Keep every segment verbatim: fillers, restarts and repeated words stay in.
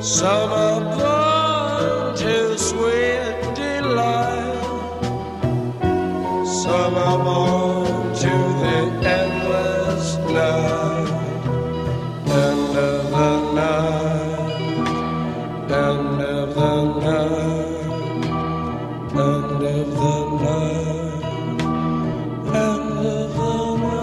Some are born to sweet delight. Some are born to the endless night. End of the night. End of the night. End of the night. End of the night.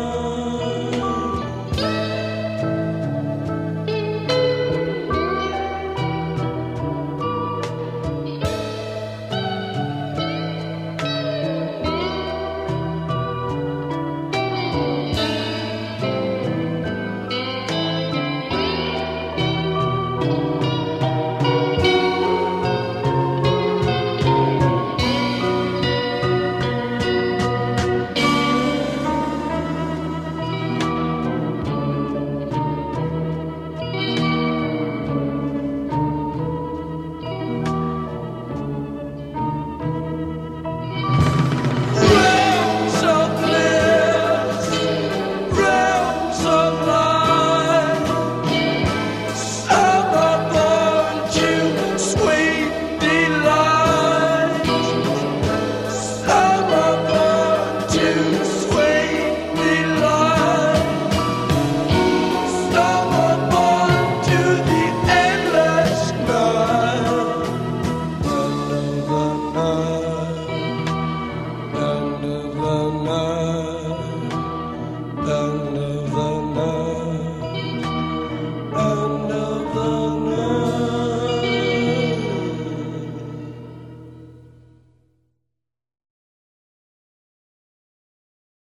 End of the night, end